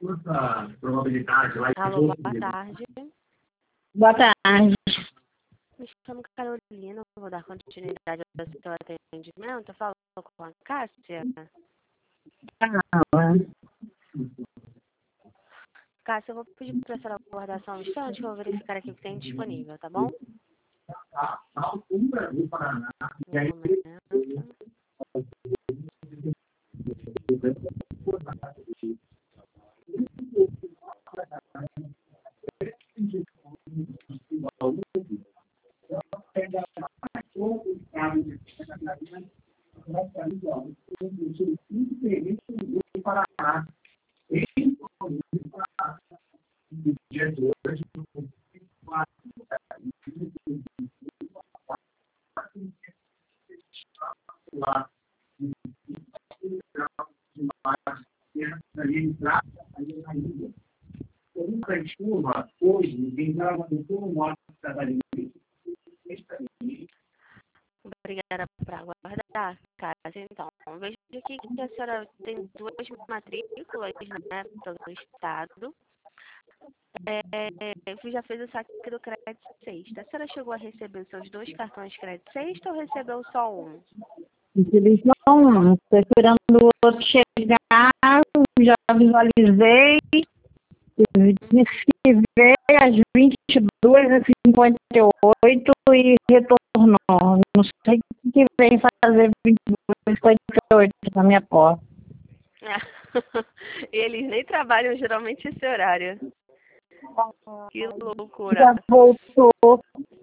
Alô, boa tarde. Boa tarde. Me chamo Carolina, vou dar continuidade ao seu atendimento. Falo com a Cássia. Cássia, eu vou pedir para a senhora aguardar só um instante, que eu vou verificar aqui o que tem disponível, tá bom? Um momento. Obrigada por aguardar, Cássia. Então, vejo aqui que a senhora tem duas matrículas, né, pelo estado. Já fez o saque do crédito sexta. A senhora chegou a receber os seus dois cartões de crédito sexta ou recebeu só um? Recebi só um. Estou esperando o outro chegar, já visualizei. Veio às 22h58 e retornou. Não sei o que vem fazer 22h58 na minha porta. Eles nem trabalham geralmente esse horário. Que loucura. Já voltou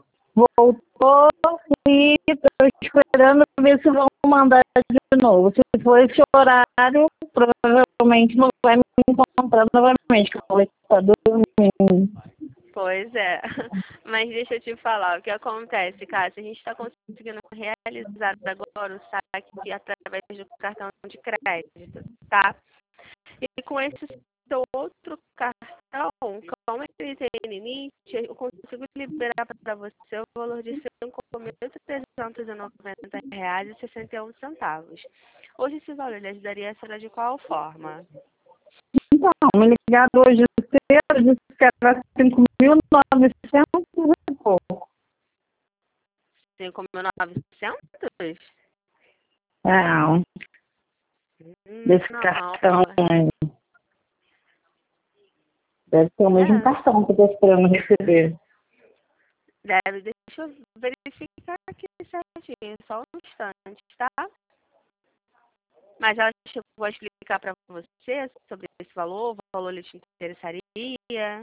e estou esperando ver se vão mandar de novo. Se for esse horário, provavelmente não vai me encontrar novamente, que eu vou estar dormindo. Pois é, mas deixa eu te falar, o que acontece, Cássia, a gente está conseguindo realizar agora o saque através do cartão de crédito, tá? E com esse seu outro cartão, como ele tem limite, eu consigo liberar para você o valor de R$ 5.390,61. Hoje esse valor lhe ajudaria a senhora de qual forma? Então, me ligaram hoje cedo, disse que era 5.900 e pouco. 5.900? Não, desse cartão aí. Deve ser o mesmo cartão que eu estou esperando receber. Deve, deixa eu verificar aqui certinho, só um instante, tá? Mas ela chegou a explicar para você sobre esse valor, o valor lhe interessaria?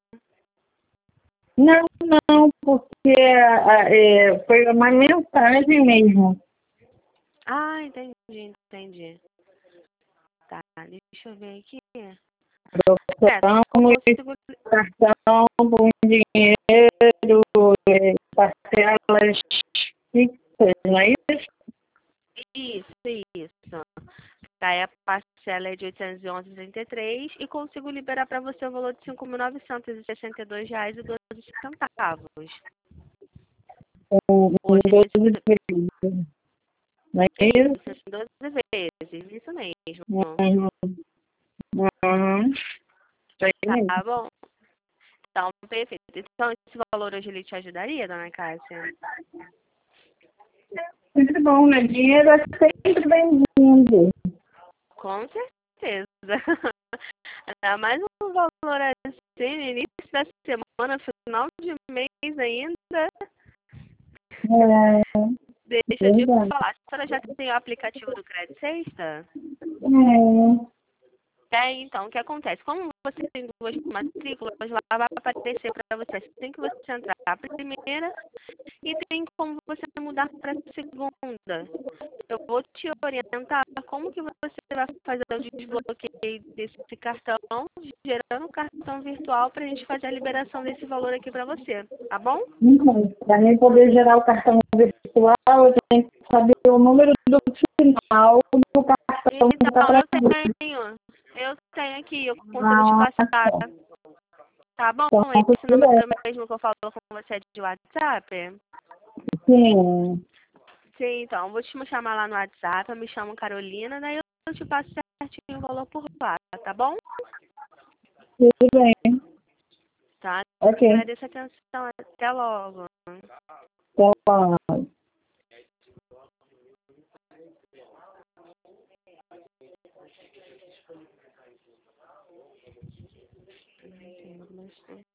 Não, porque foi uma mensagem mesmo. Ah, entendi. Tá, deixa eu ver aqui. Cartão com dinheiro, parcelas fixas, não é isso? Isso. Tá, a parcela é de R$ 811,33 e consigo liberar para você o valor de R$ 5.962,12. Com 12 vezes. Não é isso? 12 vezes, isso mesmo. Tá bom? Então, perfeito. Então, esse valor hoje ele te ajudaria, dona Cássia? Muito bom, né? Dinheiro é sempre bem-vindo. Com certeza. Ainda mais um valor assim, no início da semana, final de mês ainda. Deixa eu te falar, a senhora já tem o aplicativo do Crédito Sexta? Então, o que acontece? Como você tem duas matrículas, lá vai aparecer para você assim que você entrar a primeira e tem como você mudar para a segunda. Eu vou te orientar como que você vai fazer o desbloqueio desse cartão, gerando um cartão virtual para a gente fazer a liberação desse valor aqui para você, tá bom? Para mim poder gerar o cartão virtual, eu tenho que saber o número do final do cartão. Então, eu tenho aqui, eu consigo te passar. Tá bom? Esse número mesmo que eu falo com você é de WhatsApp? Sim. Sim, então, vou te chamar lá no WhatsApp, eu me chamo Carolina, daí eu te passo certinho o valor por lá, tá bom? Tudo bem. Tá? Ok. Agradeço a atenção. Até logo. Tá.